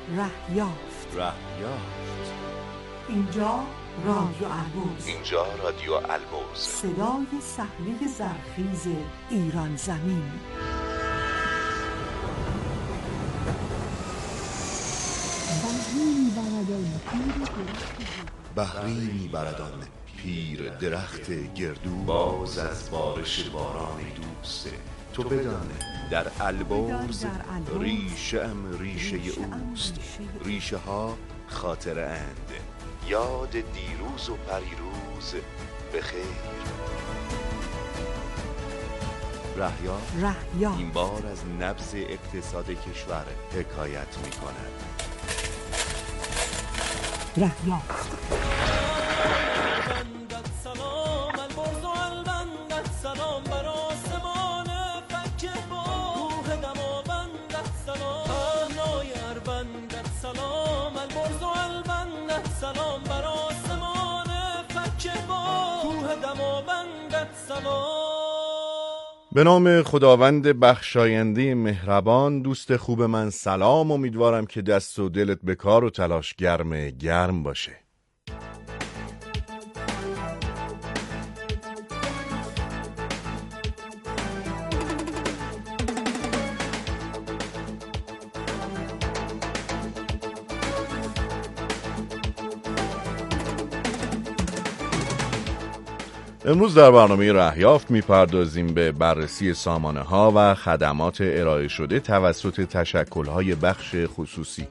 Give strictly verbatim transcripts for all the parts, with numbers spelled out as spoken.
ره یافت. ره یافت. اینجا رادیو البرز. اینجا رادیو البرز. صدای صحنه زرخیز ایران زمین. بحری میبردان پیر درخت گردو، باز از بارش باران دوسته. تو بدان در البرز ریشه ام ریشه اوست. ریشه ها خاطره اند، یاد دیروز و پریروز به خیر. رهیافت این بار از نبض اقتصاد کشور حکایت می کند. رهیافت. سلام البرز و البندت، سلام بر آسمان فکه بوه دماوندت، سلام پهنای اربندت، سلام البرز و البندت، سلام بر آسمان فکه بوه دماوندت، سلام. به نام خداوند بخشاینده مهربان. دوست خوب من سلام، امیدوارم که دست و دلت به کار و تلاش گرم گرم باشه. امروز در برنامه رهیافت میپردازیم به بررسی سامانه ها و خدمات ارائه شده توسط تشکل های بخش خصوصی.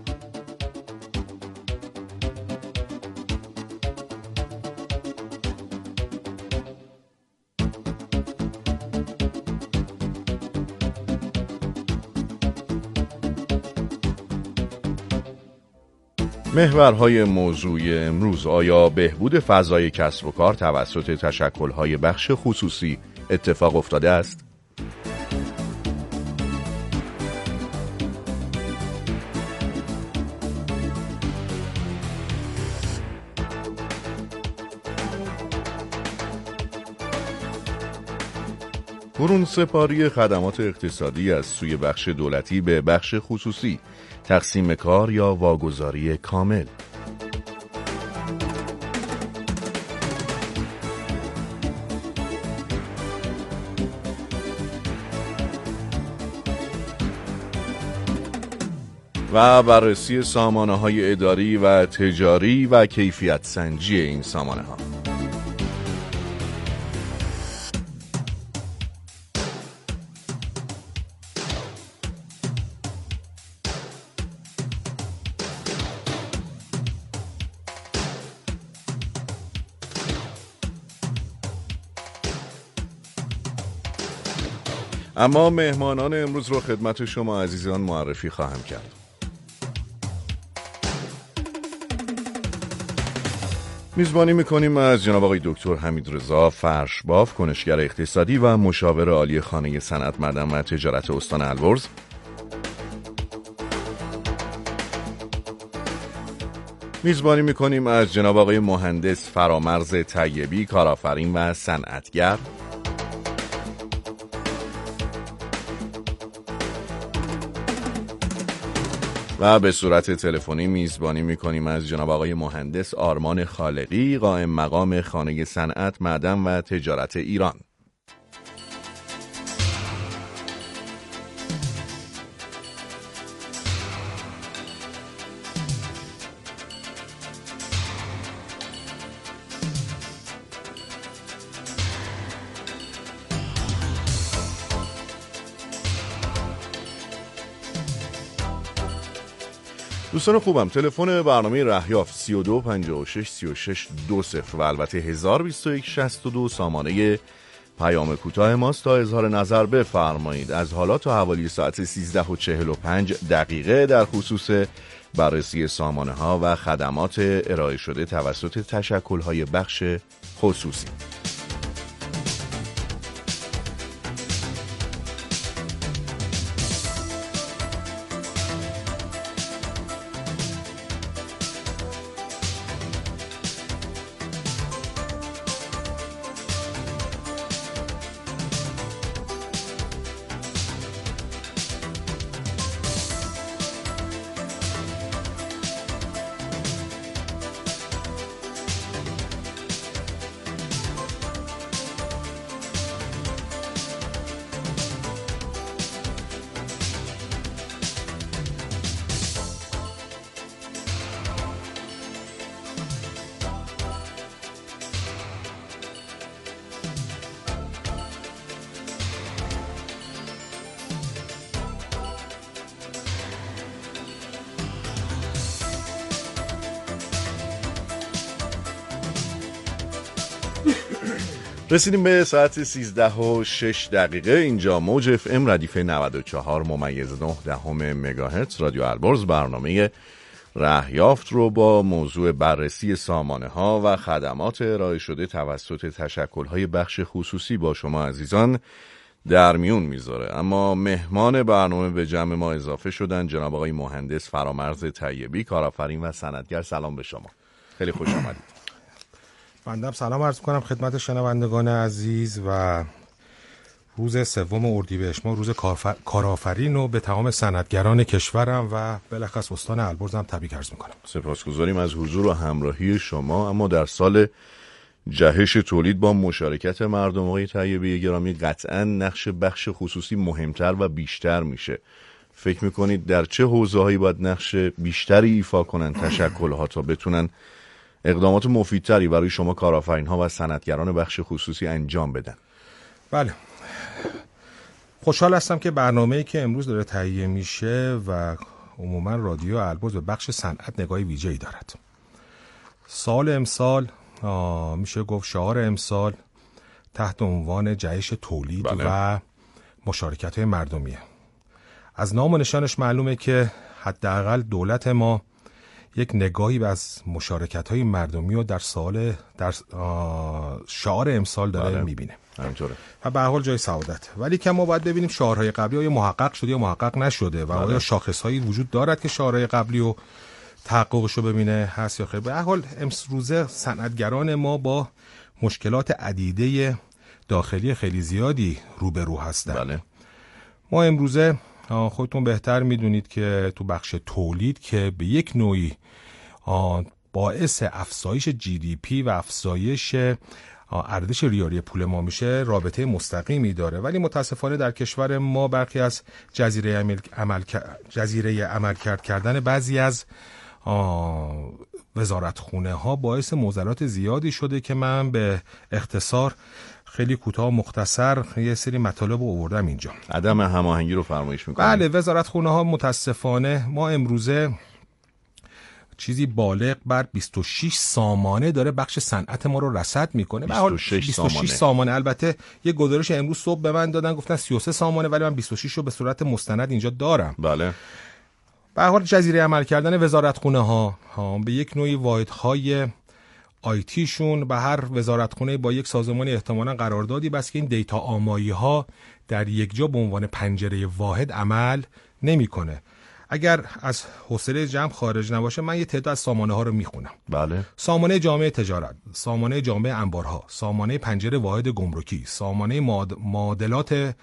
محورهای موضوعی امروز: آیا بهبود فضای کسب و کار توسط تشکل‌های بخش خصوصی اتفاق افتاده است؟ برون سپاری خدمات اقتصادی از سوی بخش دولتی به بخش خصوصی، تقسیم کار یا واگذاری کامل. و بررسی سامانه های اداری و تجاری و کیفیت سنجی این سامانه ها. اما مهمانان امروز رو خدمت شما عزیزان معرفی خواهم کرد. میزبانی میکنیم از جناب آقای دکتر حمیدرضا فرشباف، کنشگر اقتصادی و مشاور عالی خانه صنعت معدن و تجارت استان البرز. میزبانی میکنیم از جناب آقای مهندس فرامرز طیبی، کارآفرین و صنعتگر. و به صورت تلفنی میزبانی میکنیم از جناب آقای مهندس آرمان خالقی، قائم مقام خانه صنعت معدن و تجارت ایران. دوستان خوبم، تلفن برنامه رهیافت سی و دو پنجاه و شش سی و شش دو صفر و البته هزار و بیست و یک شصت و دو سامانه پیام کوتاه ماست تا اظهار نظر بفرمایید از حالا تا حوالی ساعت سیزده و چهل و پنج دقیقه در خصوص بررسی سامانه ها و خدمات ارائه شده توسط تشکل های بخش خصوصی. رسیدیم به ساعت سیزده و شش دقیقه. اینجا موج اف ام ردیف نود و چهار ممیز نه دهم مگاهرتز رادیو البرز برنامه رهیافت رو با موضوع بررسی سامانه ها و خدمات ارائه شده توسط تشکل های بخش خصوصی با شما عزیزان در میون میذاره. اما مهمان برنامه به جمع ما اضافه شدن جناب آقای مهندس فرامرز طیبی، کارآفرین و صنعتگر. سلام به شما، خیلی خوش آمدید. بنده سلام عرض کنم خدمت شنوندگان عزیز و روز سوم اردیبهشت ما روز کارآفرین و به تمام صنعتگران کشورم و بالاخص استان البرز هم تبریک عرض میکنم. سپاسگزاریم از حضور و همراهی شما. اما در سال جهش تولید با مشارکت مردم آقای طیبی گرامی قطعا نقش بخش خصوصی مهمتر و بیشتر میشه. فکر میکنید در چه حوزه‌هایی باید نقش بیشتری ایفا کنن تشکل‌ها تا بتونن اقدامات مفیدتری برای شما کارآفرین‌ها و صنعتگران بخش خصوصی انجام بدن؟ بله، خوشحال هستم که برنامه‌ای که امروز داره تهیه میشه و عموما رادیو البرز به بخش صنعت نگاهی ویژه‌ای دارد. سال امسال میشه گفت شعار امسال تحت عنوان جهش تولید بله. و مشارکت‌های مردمیه. از نام و نشانش معلومه که حداقل دولت ما یک نگاهی از مشارکت‌های مردمی رو در سال در شعار امسال داره بله. میبینه. همینطوره. و به هر حال جای سعادت. ولی که ما باید ببینیم شعارهای قبلی آیا محقق شده یا محقق نشده و بله. آیا شاخص‌هایی وجود دارد که شعارهای قبلی رو تحققش رو ببینه هست یا خیر. به هر حال امروزه صنعتگران ما با مشکلات عدیده داخلی خیلی زیادی روبرو هستند. بله. ما امروزه خودتون بهتر میدونید که تو بخش تولید که به یک نوعی باعث افزایش جی دی پی و افزایش ارزش ریالی پول ما میشه رابطه مستقیمی داره، ولی متاسفانه در کشور ما برخی از جزیره عمل, عمل... جزیره عمل کرد کردن بعضی از وزارتخونه ها باعث معضلات زیادی شده که من به اختصار خیلی کوتاه مختصر یه سری مطالب رو آوردم اینجا. عدم هماهنگی رو فرمایش میکنم. بله، وزارتخونه ها متاسفانه ما امروزه چیزی بالغ بر بیست و شش سامانه داره بخش صنعت ما رو رصد میکنه. بیست و شش, بیست و شش سامانه. سامانه. البته یه گزارش امروز صبح به من دادن گفتن سی و سه سامانه، ولی من بیست و شش رو به صورت مستند اینجا دارم. بله. به هر حال جزیره عمل کردن وزارتخونه ها, ها به یک نوعی واحدهای آیتیشون به هر وزارتخونه با یک سازمانی احتمالاً قراردادی بس که این دیتا آمایی ها در یک جا به عنوان پنجره واحد عمل نمیکنه. اگر از حوصله جمع خارج نباشه من یه تعداد از سامانه ها رو میخونم. بله. سامانه جامعه تجارت، سامانه جامعه انبارها، سامانه پنجره واحد گمرکی، سامانه معادلات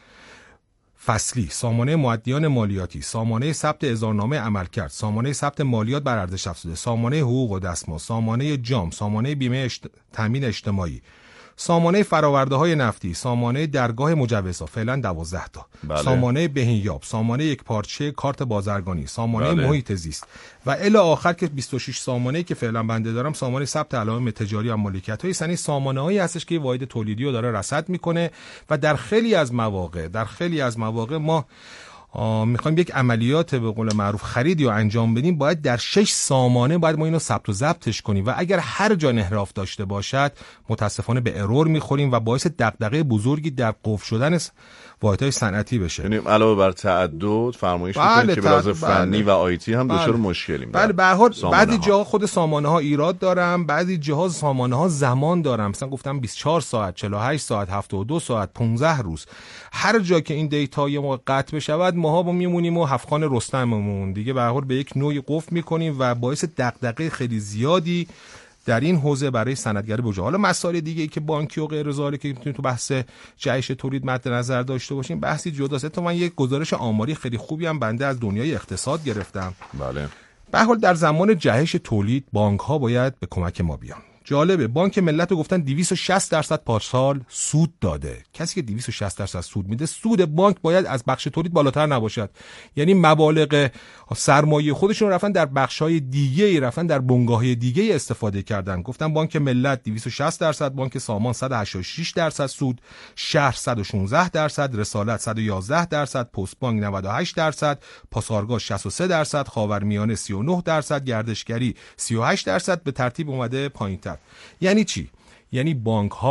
فصلی، سامانه مؤدیان مالیاتی، سامانه ثبت اظهارنامه عملکرد، سامانه ثبت مالیات بر ارزش افزوده، سامانه حقوق و دستمزد، سامانه جام، سامانه بیمه اشت... تامین اجتماعی، سامانه فرآورده‌های نفتی، سامانه درگاه مجوزها، فعلا دوازده تا، بله. سامانه بهینیاب، سامانه یک پارچه کارت بازرگانی، سامانه بله. محیط زیست و الی آخر که بیست و شش سامانه که فعلا بنده دارم سامانه ثبت علائم تجاری و مالکیت‌های سنی سامانه‌هایی هستش که واحد تولیدی رو داره رصد میکنه و در خیلی از مواقع در خیلی از مواقع ما میخوایم یک عملیات به قول معروف خریدی رو انجام بدیم، باید در شش سامانه باید ما اینو ثبت و ضبطش کنیم و اگر هر جا انحراف داشته باشد متاسفانه به ارور میخوریم و باعث دغدغه بزرگی در قفل شدن واحدهای صنعتی بشه. یعنی علاوه بر تعدد فرمایش می‌کنید بله، که به لحاظ فنی بله. و آیتی هم دچار بله. مشکلیم. بله به هر حال بعضی جاها خود سامانه ها ایراد دارن، بعضی جاها سامانه ها زمان دارن، مثلا گفتم بیست و چهار ساعت، چهل و هشت ساعت، هفتاد و دو ساعت، پانزده روز. هر جا که این دیتا یه موقع قطع بشود ماها با میمونیم و هفخان رستممون دیگه به هر حال به یک نوعی قفل می‌کنیم و باعث دغدغه خیلی زیادی در این حوزه برای صنعتگر بوجه. حالا مسائل دیگه ای که بانکی و غیر ذالک که میتونیم تو بحث جهش تولید مد نظر داشته باشیم بحثی جداست. تو من یک گزارش آماری خیلی خوبی هم بنده از دنیای اقتصاد گرفتم. بله. به هر حال در زمان جهش تولید بانک ها باید به کمک ما بیان. جالبه بانک ملت رو گفتن دویست و شصت درصد پارسال سود داده. کسی که دویست و شصت درصد سود میده، سود بانک باید از بخش تولید بالاتر نباشد. یعنی مبالغ سرمایه خودشون رفتن در بخش‌های دیگه‌ای، رفتن در بنگاه‌های دیگه‌ای استفاده کردن. گفتن بانک ملت دویست و شصت درصد، بانک سامان صد و هشتاد و شش درصد سود، شهر صد و شانزده درصد، رسالت صد و یازده درصد، پست بانک نود و هشت درصد، پاسارگاد شصت و سه درصد، خاورمیانه سی و نه درصد، گردشگری سی و هشت درصد به ترتیب اومده پایین‌تر. یعنی چی؟ یعنی بانک ها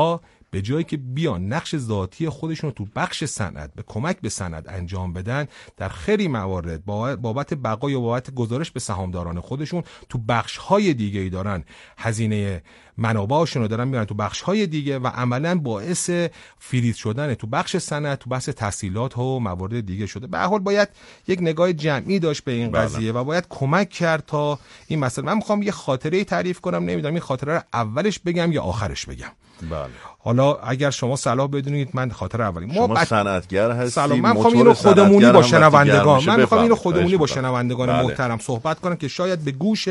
به جایی که بیان نقش ذاتی خودشون رو تو بخش صنعت به کمک به صنعت انجام بدن، در خیلی موارد بابت بقا یا بابت گزارش به سهامداران خودشون تو بخش‌های دیگه‌ای دارن هزینه منابعشون رو دارن میارن تو بخش‌های دیگه و عملاً باعث فریز شدن تو بخش صنعت، تو بخش تحصیلات و موارد دیگه شده. به هر حال باید یک نگاه جمعی داشت به این قضیه و باید کمک کرد تا این مسئله. من میخوام یه خاطره تعریف کنم، نمیدونم این خاطره رو اولش بگم یا آخرش بگم. بله. حالا اگر شما صلاح بدونید من خاطر اولی. ما شما بد... صنعتگر هستی. سلام. من میخوام اینو خودمونی با شنوندگان من میخوام اینو خودمونی با شنوندگان بله. محترم صحبت کنم که شاید به گوش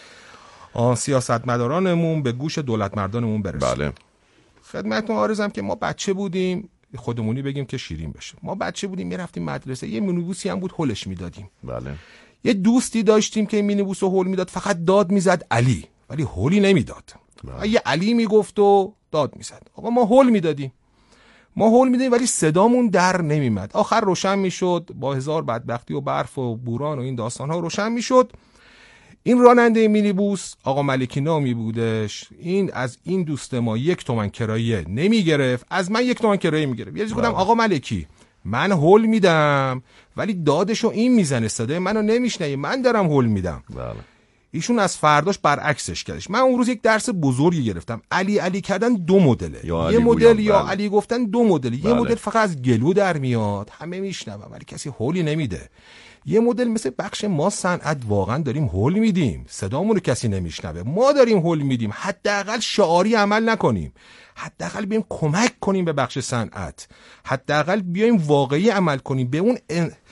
سیاستمدارانمون، به گوش دولت مردانمون برسه. بله. خدمتتون عرضم که ما بچه بودیم، خودمونی بگیم که شیرین بشه. ما بچه بودیم میرفتیم مدرسه، یه مینیبوسی هم بود هولش میدادیم. بله. یه دوستی داشتیم که مینیبوس رو هول میداد، فقط داد میزد علی، ولی هولی نمیداد. بله. یه علی میگفت و داد میزد. آقا ما هول میدادیم. ما هول میدادیم ولی صدامون در نمیمد. آخر روشن میشد با هزار بدبختی و برف و بوران و این داستان‌ها روشن میشد. این راننده مینیبوس آقا ملکی نامی بودش. این از این دوست ما یک تومن کرایه نمیگرفت، از من یک تومن کرایه میگرفت. یه چیزی گفتم آقا ملکی من هول میدم ولی دادشو این میزنه، صدای منو نمیشنوی، من دارم هول میدم. بله. ایشون از فرداش برعکسش کردش. من اون روز یک درس بزرگی گرفتم. علی علی کردن دو مدله، یه مدل یا بله. علی گفتن دو مدل. بله. یه مدل فقط از گلو در میاد، همه میشنون ولی کسی هولی نمیده. یه مدل مثل بخش ما صنعت واقعا داریم هول میدیم، صدامون رو کسی نمیشنوه، ما داریم هول میدیم، حداقل شعاری عمل نکنیم، حداقل بیایم کمک کنیم به بخش صنعت، حداقل بیایم واقعی عمل کنیم، به اون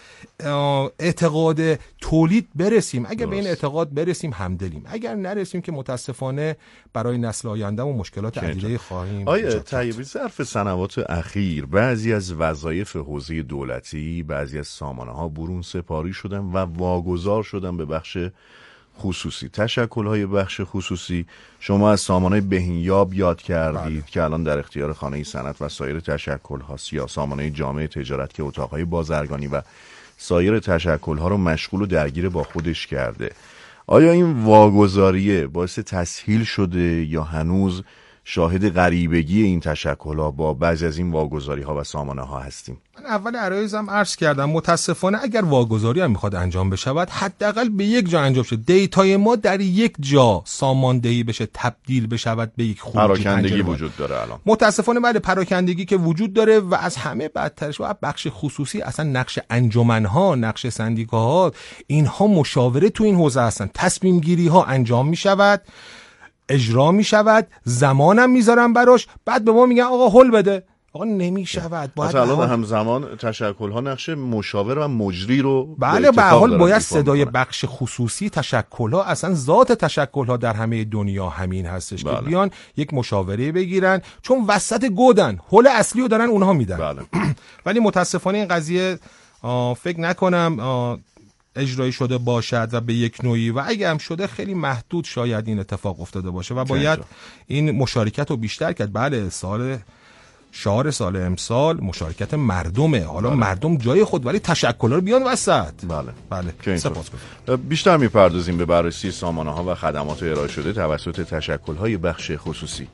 اعتقاد تولید برسیم. اگر به این اعتقاد برسیم همدلیم، اگر نرسیم که متاسفانه برای نسل آینده و مشکلات عدیده خواهیم. آیا طیبی ظرف سنوات اخیر بعضی از وظایف حوزه دولتی، بعضی از سامانه‌ها برون سپاری شدن و واگذار شدن به بخش خصوصی، تشکل‌های بخش خصوصی. شما از سامانه بهینیاب یاد کردید بله. که الان در اختیار خانه صنعت و سایر تشکل‌هاست، یا سامانه جامعه تجارت که اتاق‌های بازرگانی و سایر تشکل‌ها رو مشغول و درگیر با خودش کرده. آیا این واگذاریه باعث تسهیل شده یا هنوز شاهد غریبگی این تشکل‌ها با بعضی از این واگذاری‌ها و سامانه‌ها هستیم؟ من اول عرایزم عرض کردم متاسفانه اگر واگذاری هم میخواد انجام بشود حداقل به یک جا انجام شه، دیتای ما در یک جا ساماندهی بشه، تبدیل بشود به یک خروجی. پراکندگی وجود داره الان متاسفانه. بعد پراکندگی که وجود داره و از همه بدترش و بخش خصوصی، اصلا نقش انجمن‌ها، نقش سندیکاها، اینها مشاوره تو این حوزه هستن، تصمیم گیری ها انجام میشود، اجرا می شود، زمانم میذارم براش، بعد به ما میگن آقا هول بده. آقا نمی شود. باید الان همزمان تشکل‌ها نقش مشاور و مجری رو بله به حال باید صدای بخش خصوصی تشکل‌ها، اصلا ذات تشکل‌ها در همه دنیا همین هستش بله. که بیان یک مشاوره بگیرن، چون وسط گودن، هول اصلی رو دارن اونها میدن بله. ولی متاسفانه این قضیه فکر نکنم اجرایی شده باشد و به یک نوعی، و اگه هم شده خیلی محدود شاید این اتفاق افتاده باشه و باید این مشارکت رو بیشتر کرد. بله سال شعار سال امسال مشارکت مردمه، حالا بله. مردم جای خود ولی تشکل‌ها رو بیان وسط. بله بله سپاسگزارم. بیشتر میپردازیم به بررسی سامانه‌ها و خدمات ارائه شده توسط تشکل‌های بخش خصوصی.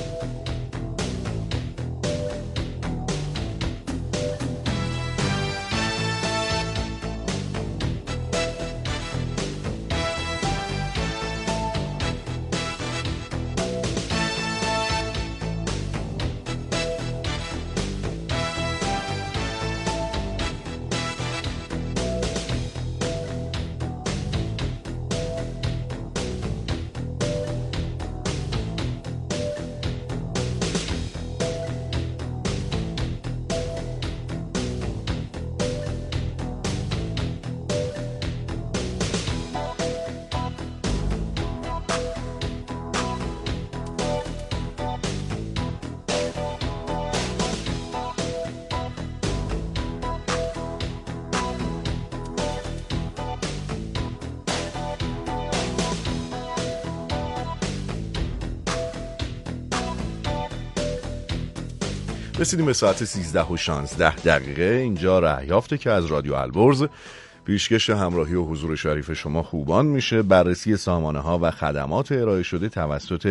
رسیدیم به ساعت سیزده و شانزده دقیقه. اینجا رهیافته که از رادیو البرز پیشکش همراهی و حضور شریف شما خوبان میشه. بررسی سامانه ها و خدمات ارائه شده توسط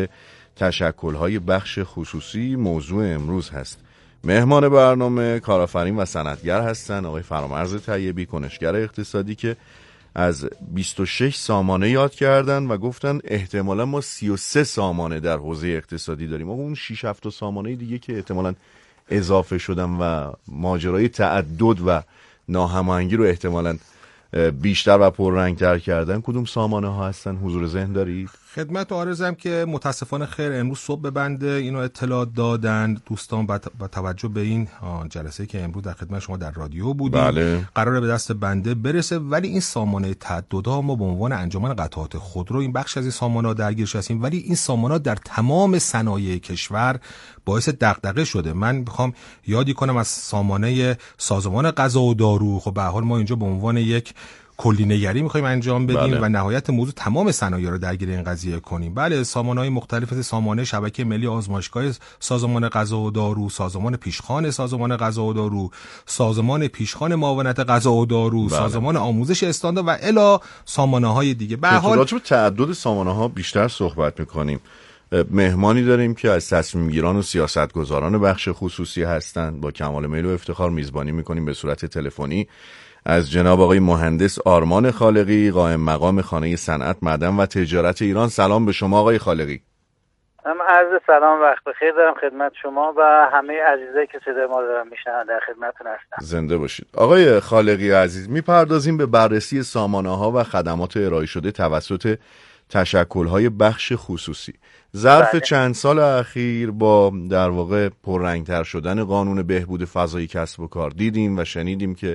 تشکل‌های بخش خصوصی موضوع امروز هست. مهمان برنامه کارآفرین و صنعتگر هستن آقای فرامرز طیبی، کنشگر اقتصادی که از بیست و شش سامانه یاد کردن و گفتن احتمالا ما سی و سه سامانه در حوزه اقتصادی داریم. اون شش هفت سامانه دیگه که احتمالا اضافه شدن و ماجرای تعدد و ناهماهنگی رو احتمالا بیشتر و پررنگتر کردن، کدوم سامانه ها هستن؟ حضور ذهن دارید؟ خدمت عارضم که متاسفانه خیر امروز صبح به بنده اینو اطلاع دادن دوستان با توجه به این جلسه که امروز در خدمت شما در رادیو بودیم. بله. قراره به دست بنده برسه، ولی این سامانه تعددها ما به عنوان انجمن قطعات خودرو این بخش از این سامانه درگیرش هستیم، ولی این سامانه در تمام صنایع کشور باعث دغدغه شده. من میخوام یادی کنم از سامانه سازمان غذا و دارو، خب به هر حال ما اینجا به عنوان یک کلی نگری میخوایم انجام بدیم بله. و نهایت موضوع تمام صنایع رو درگیر این قضیه کنیم. بله، سامانه‌های مختلف مثل سامانه شبکه ملی آزمایشگاه سازمان غذا و دارو، سازمان پیشخوان سازمان غذا و دارو، سازمان پیشخوان معاونت غذا و دارو، بله. سازمان آموزش استاندارد و الی سامانه‌های دیگه. به هر حال راجع به تعدد سامانه‌ها بیشتر صحبت می‌کنیم. مهمانی داریم که از تصمیم گیران و سیاستگزاران بخش خصوصی هستند. با کمال میل و افتخار میزبانی می‌کنیم به صورت تلفنی از جناب آقای مهندس آرمان خالقی، قائم مقام خانه صنعت، معدن و تجارت ایران. سلام به شما آقای خالقی. من عرض سلام وقت بخیر دارم خدمت شما و همه عزیزایی که صدای ما دارن میشنون، در خدمتتون هستم. زنده باشید. آقای خالقی عزیز، میپردازیم به بررسی سامانه‌ها و خدمات ارائه شده توسط تشکل‌های بخش خصوصی. ظرف بله. چند سال اخیر با در واقع پررنگتر شدن قانون بهبود فضای کسب و کار دیدیم و شنیدیم که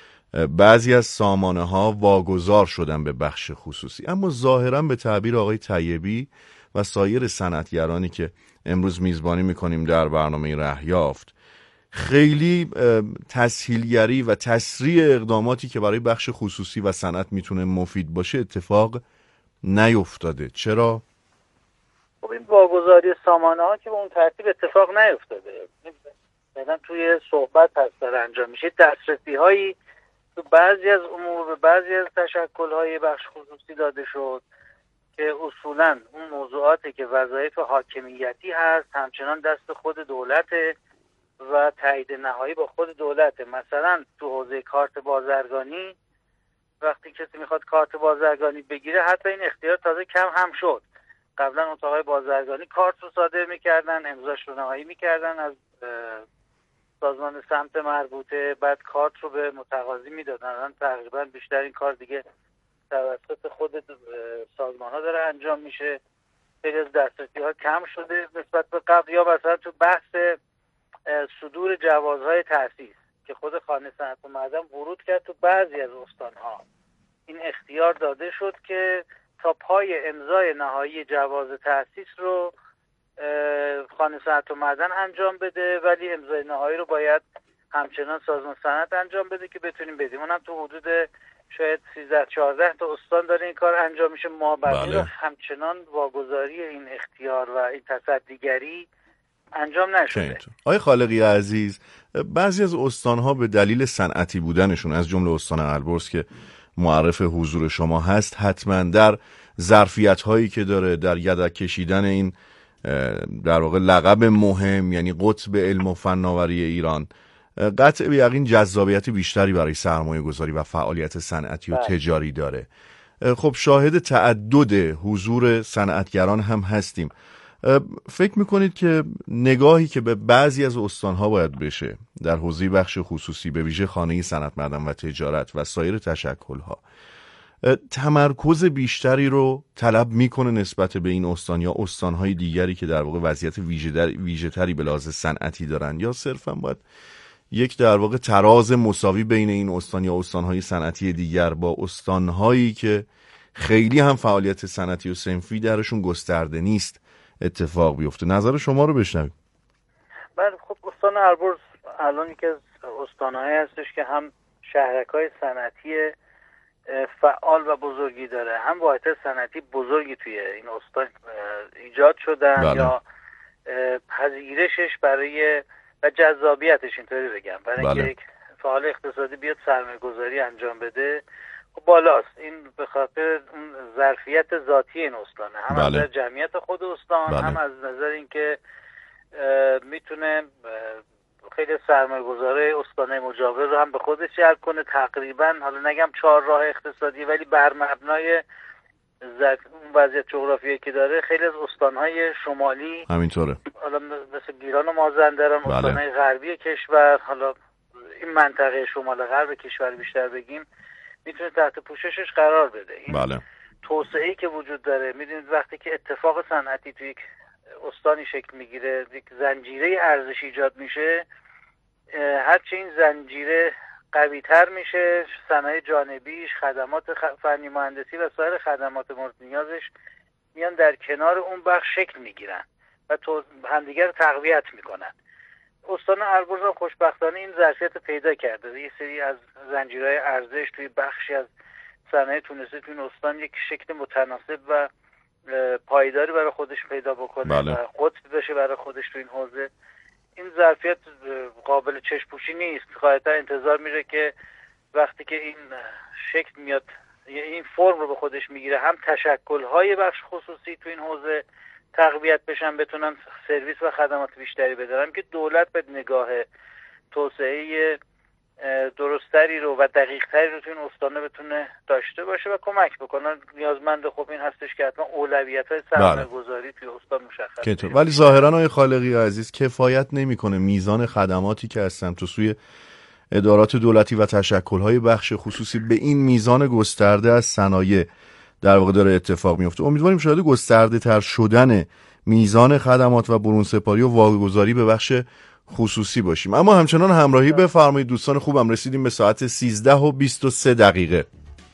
بعضی از سامانه ها واگذار شدن به بخش خصوصی، اما ظاهرا به تعبیر آقای طیبی و سایر صنعتگرانی که امروز میزبانی میکنیم در برنامه رهیافت، خیلی تسهیلگری و تسریع اقداماتی که برای بخش خصوصی و صنعت میتونه مفید باشه اتفاق نیفتاده. چرا؟ خب این واگذاری سامانه ها که به اون ترتیب اتفاق نیفتاده. مثلا توی صحبت هست داره انجام میشه، دسترسی هایی تو بعضی از امور به بعضی از تشکل‌های بخش خصوصی داده شد که اصولاً اون موضوعاتی که وظایف حاکمیتی هست همچنان دست خود دولته و تایید نهایی با خود دولته. مثلا تو حوزه کارت بازرگانی وقتی کسی میخواد کارت بازرگانی بگیره، حتی این اختیار تازه کم هم شد. قبلا اتاقای بازرگانی کارت رو صادر میکردن، امضاش رو نهایی میکردن از سازمان سمت مربوطه، بعد کارت رو به متقاضی میدادن. الان تقریبا بیشتر این کار دیگه توسط خود سازمان ها داره انجام میشه. خیلی از دسترسی ها کم شده نسبت به قبل. یا مثلا تو بحث صدور جوازهای تأسیس که خود خانه صنعت و معدن ورود کرد تو بعضی از استان ها، این اختیار داده شد که تا پای امضای نهایی جواز تأسیس رو خانه صنعت و معدن انجام بده، ولی امضای نهایی رو باید همچنان سازمان صنعت انجام بده که بتونیم بدیم. اونم تو حدود شاید سیزده چهارده تا استان داره این کار انجام میشه. ما بقیه رو همچنان واگذاری این اختیار و این تصدیگری انجام نشده. آقای خالقی عزیز، بعضی از استان‌ها به دلیل صنعتی بودنشون، از جمله استان البرز که معرف حضور شما هست، حتما در ظرفیت‌هایی که داره در یدک کشیدن این در واقع لقب مهم، یعنی قطب علم و فناوری ایران، قطع به یقین جذابیت بیشتری برای سرمایه گذاری و فعالیت صنعتی و تجاری داره. خب شاهد تعدد حضور صنعتگران هم هستیم. فکر میکنید که نگاهی که به بعضی از استانها باید بشه در حوزه بخش خصوصی، به ویژه خانه صنعت معدن و تجارت و سایر تشکلها، تمرکز بیشتری رو طلب میکنه نسبت به این استان یا استانهای دیگری که در واقع وضعیت ویژه تری به لحاظ صنعتی دارن، یا صرفا باید یک در واقع تراز مساوی بین این استان یا استانهای صنعتی دیگر با استانهایی که خیلی هم فعالیت صنعتی و صنفی درشون گسترده نیست اتفاق بیفته؟ نظر شما رو بشنویم. بله، خب استان البرز الان یکی از استانهایی هستش که هم شهرک‌های صنعتی فعال و بزرگی داره، هم واحدهای صنعتی بزرگی توی این استان ایجاد شدن. بله. یا پذیرشش برای و جذابیتش، اینطوری بگم، برای اینکه بله. یک فعال اقتصادی بیاد سرمایه‌گذاری انجام بده، بالاست. این به خاطر اون ظرفیت ذاتی این استانه، هم بله. از نظر جمعیت خود استان، بله. هم از نظر اینکه میتونه خیلی سرمایه‌گذاره استانه مجاور رو هم به خودش جلب کنه. تقریبا حالا نگم چهار راه اقتصادی، ولی بر مبنای اون وضعیت جغرافیایی که داره خیلی از استانهای شمالی همینطوره، حالا مثل گیلان و مازندران، بله. استانهای غربی کشور، حالا این منطقه شمال غرب کشور بیشتر بگیم، میتونه تحت پوششش قرار بده. این بله. توسعه‌ای که وجود داره، میدونید وقتی که اتفاق صنعتی توی یک استانی شکل میگیره، یک زنجیره ارزش ایجاد میشه، هرچی این زنجیره قوی تر میشه، صنایع جانبیش، خدمات فنی مهندسی و سایر خدمات مورد نیازش میان در کنار اون بخش شکل میگیرن و تو همدیگر رو تقویت میکنن. استان البرز هم خوشبختانه این ظرفیت پیدا کرده. یه سری از زنجیرهای ارزش توی بخشی از صنایع تونسته توی این استان یک شکل متناسب و پایداری برای خودش پیدا بکنه، بله. و قطب بشه برای خودش تو این حوزه. این ظرفیت قابل چشم پوشی نیست. غالبا انتظار میره که وقتی که این شکل میاد، این فرم رو به خودش میگیره، هم تشکل‌های بخش خصوصی تو این حوزه تقویت بشن، بتونن سرویس و خدمات بیشتری بدن، که دولت به نگاه توسعه درستری رو و دقیق‌تری رو تو این استانه بتونه داشته باشه و کمک بکنه. نیازمند خب این هستش که حتما اولویت‌های سرمایه‌گذاری توی استان مشخص بشه. ولی ظاهراً آقای خالقی عزیز کفایت نمی‌کنه میزان خدماتی که از سمت سوی ادارات دولتی و تشکل‌های بخش خصوصی به این میزان گسترده از صنایع در واقع داره اتفاق میفته. امیدواریم شاید گسترده تر شدن میزان خدمات و برون سپاری و واگذاری به بخش خصوصی باشیم. اما همچنان همراهی بفرمایید دوستان خوبم. رسیدیم به ساعت سیزده و بیست و سه دقیقه.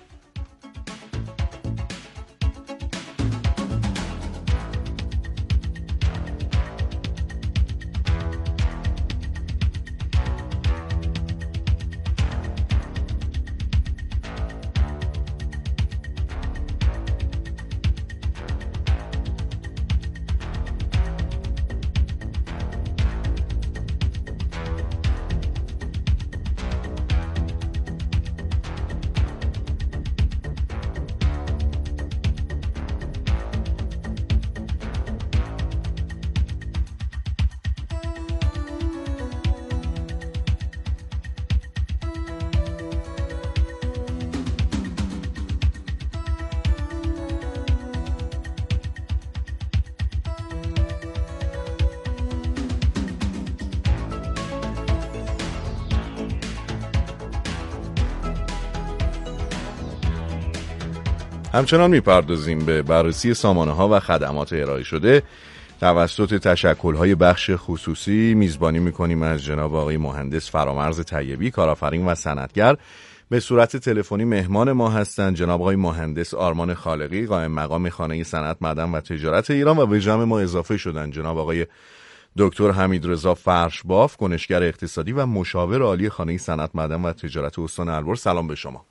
همچنان میپردازیم به بررسی سامانه‌ها و خدمات ارائه شده توسط تشکل‌های بخش خصوصی. میزبانی میکنیم از جناب آقای مهندس فرامرز طیبی، کارآفرین و صنعتگر. به صورت تلفنی مهمان ما هستند جناب آقای مهندس آرمان خالقی، قائم مقام خانه صنعت، معدن و تجارت ایران، و به جمع ما اضافه شدن جناب آقای دکتر حمیدرضا فرشباف، کنشگر اقتصادی و مشاور عالی خانه صنعت، معدن و تجارت استان البرز. سلام به شما.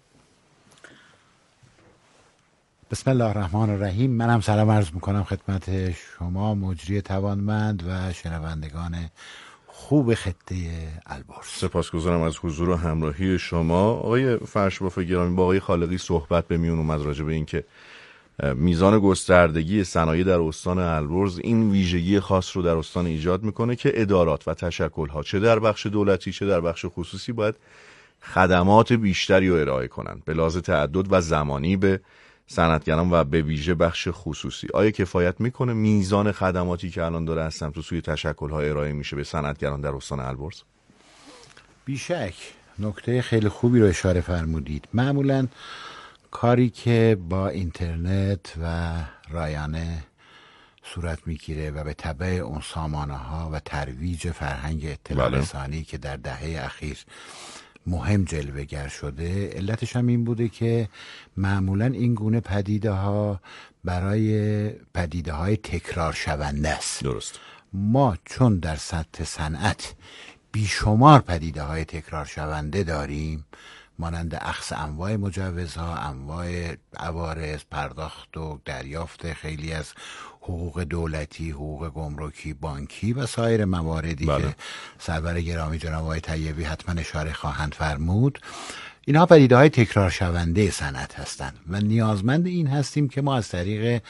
بسم الله الرحمن الرحیم. من هم سلام عرض میکنم خدمت شما مجری توانمند و شنوندگان خوب خطه البرز. سپاسگزارم از حضور و همراهی شما. آقای فرشباف گرامی، با آقای خالقی صحبت به میون اومد راجع به این که میزان گستردگی صنایع در استان البرز این ویژگی خاص رو در استان ایجاد میکنه که ادارات و تشکل‌ها چه در بخش دولتی چه در بخش خصوصی باید خدمات بیشتری رو ارائه کنن به لحاظ تعدد و زمانی به صنعتگران و به ویژه بخش خصوصی. آیا کفایت میکنه میزان خدماتی که الان داره از سمت و سوی تشکل‌ها ارائه میشه به صنعتگران در استان البرز؟ بیشک نکته خیلی خوبی رو اشاره فرمودید. معمولاً کاری که با اینترنت و رایانه صورت میگیره و به تبع اون سامانه ها و ترویج فرهنگ اطلاع رسانی که در دهه اخیر مهم جلوه‌گر شده، علتش هم این بوده که معمولاً این گونه پدیده ها برای پدیده های تکرار شونده است. درست. ما چون در سطح صنعت بیشمار پدیده های تکرار شونده داریم، مانند اخذ انواع مجوزها، انواع عوارض، پرداخت و دریافت خیلی از حقوق دولتی، حقوق گمرکی، بانکی و سایر مواردی بله. که سرور گرامی جناب آقای طیبی حتما اشاره خواهند فرمود، اینها پدیده های تکرار شونده صنعت هستند و نیازمند این هستیم که ما از طریق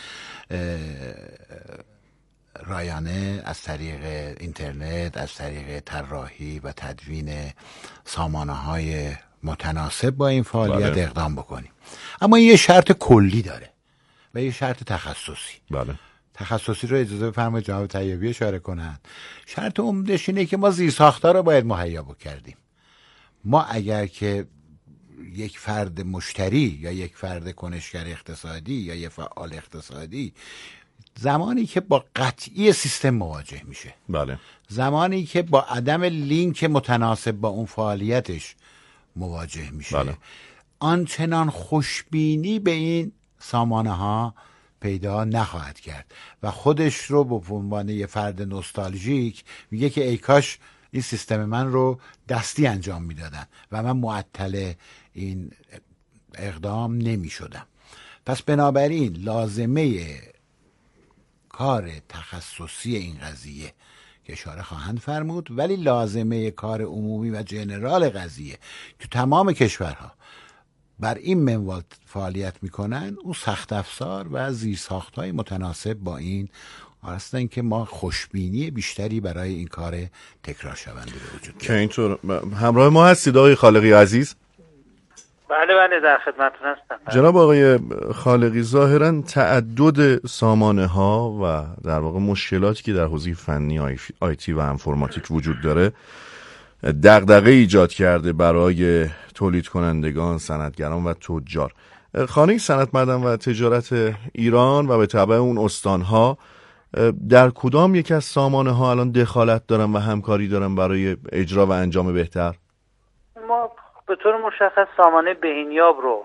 رایانه، از طریق اینترنت، از طریق طراحی و تدوین سامانه های متناسب با این فعالیت بله. اقدام بکنیم. اما این یه شرط کلی داره و یه شرط تخصصی. بله. تخصصی رو اجازه بفرمایید جناب طیبی اشاره کنند. شرط عمده‌اش اینه که ما زیرساخت‌ها رو باید مهیا بکردیم. ما اگر که یک فرد مشتری یا یک فرد کنشگر اقتصادی یا یک فعال اقتصادی زمانی که با قطعی سیستم مواجه میشه، بله، زمانی که با عدم لینک متناسب با اون فعالیتش مواجه میشه، بله. آنچنان خوشبینی به این سامانه ها پیدا نخواهد کرد و خودش رو به عنوان یه فرد نوستالژیک میگه که ای کاش این سیستم من رو دستی انجام میدادن و من معطل این اقدام نمی شدم. پس بنابراین لازمه کار تخصصی این قضیه که اشاره خواهند فرمود، ولی لازمه کار عمومی و جنرال قضیه که تمام کشورها بر این منوال فعالیت میکنن، اون سخت افزار و زیرساخت‌های متناسب با این هستن که ما خوشبینی بیشتری برای این کار تکرار شونده به وجود که اینطور همراه ما هستید آقای خالقی عزیز؟ بله بله در خدمتتون هستم. جناب آقای خالقی، ظاهرا تعدد سامانه ها و در واقع مشکلاتی که در حوزه فنی آیتی و انفرماتیک وجود داره دغدغه ایجاد کرده برای تولید کنندگان، صنعتگران و تجار. خانه صنعت معدن و تجارت ایران و به تبع اون استانها در کدام یک از سامانه ها الان دخالت دارن و همکاری دارن برای اجرا و انجام بهتر؟ ما به طور مشخص سامانه بهینیاب رو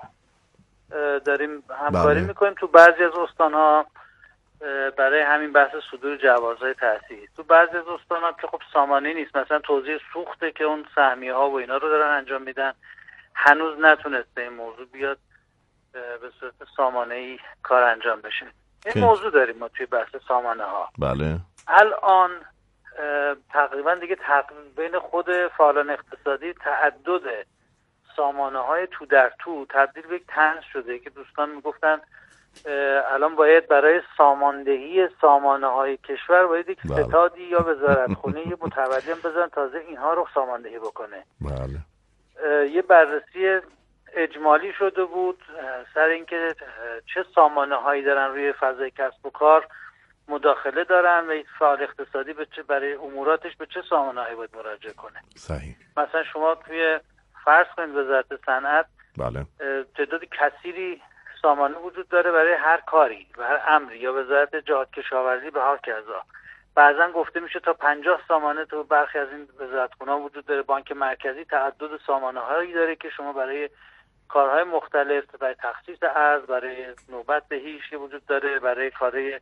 داریم همکاری بله. میکنیم تو بعضی از استانها برای همین بحث صدور جوازهای تأسیس. تو بعضی از استانها که خب سامانه نیست، مثلا توزیع سوخته که اون سهمیه ها و اینا رو دارن انجام میدن، هنوز نتونسته این موضوع بیاد به صورت سامانه‌ای کار انجام بشه. این موضوع داریم ما توی بحث سامانه ها. بله. الان تقریبا دیگه تقریبا بین خود فعالان اقتصادی تعدد سامانه های تو در تو تبدیل به یک طنز شده که دوستان میگفتن الان باید برای ساماندهی سامانه های کشور باید یک بله. ستادی یا وزارتخونه یه متولی بزن تازه اینها رو ساماندهی بکنه. بله. یه بررسی اجمالی شده بود سر اینکه چه سامانه هایی دارن روی فضای کسب و کار مداخله دارن و فعال اقتصادی به چه برای اموراتش به چه سامانه هایی باید مراجعه کنه. صحیح. مثلا شما توی فرض کنید وزارت صنعت بله. تعداد کثیری سامانه وجود داره برای هر کاری و هر امری، یا وزارت جهاد کشاورزی به هر کذا. بعضا گفته میشه تا پنجاه سامانه تو برخی از این وزارتخونه‌ها وجود داره. بانک مرکزی تعدد سامانه هایی داره که شما برای کارهای مختلف، برای تخصیص ارز، برای نوبت دهیش که وجود داره، برای کارهای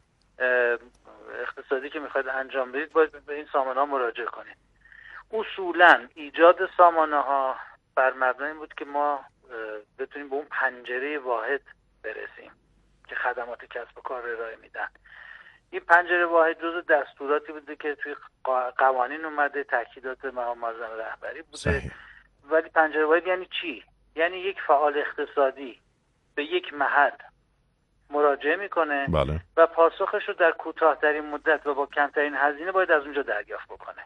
اقتصادی که میخواید انجام بدید باید به این سامانه ها مراجعه کنید. اصولا ایجاد سامانه ها بر مبنای این بود که ما بتونیم به اون پنجره واحد برسیم که خدمات کسب و کار ارائه میدن. این پنجره واحد جزو دستوراتی بوده که توی قوانین اومده، تاکیدات مقام معظم رهبری بوده. صحیح. ولی پنجره واحد یعنی چی؟ یعنی یک فعال اقتصادی به یک محل مراجعه میکنه بله. و پاسخش رو در کوتاه‌ترین مدت و با کمترین هزینه باید از اونجا دریافت بکنه.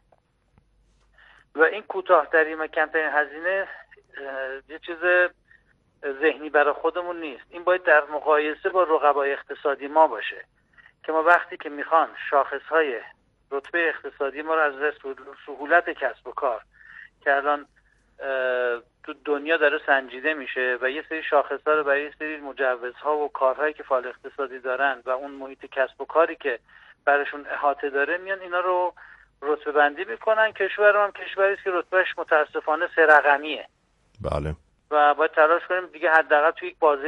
و این کوتاه‌ترین و کمترین هزینه یه چیز ذهنی برای خودمون نیست، این باید در مقایسه با رقبای اقتصادی ما باشه که ما وقتی که میخوان شاخصهای رتبه اقتصادی ما رو از سهولت کسب و کار که الان تو دنیا داره سنجیده میشه و یه سری شاخص‌ها رو برای یه سری مجوزها و کارهایی که فعال اقتصادی دارن و اون محیط کسب و کاری که براشون احاطه داره میان اینا رو رتبه بندی میکنن. کشور هم کشوری است که رتبهش متاسفانه سه رقمیه. بله. و باید تلاش کنیم دیگه حداقل توی یک بازه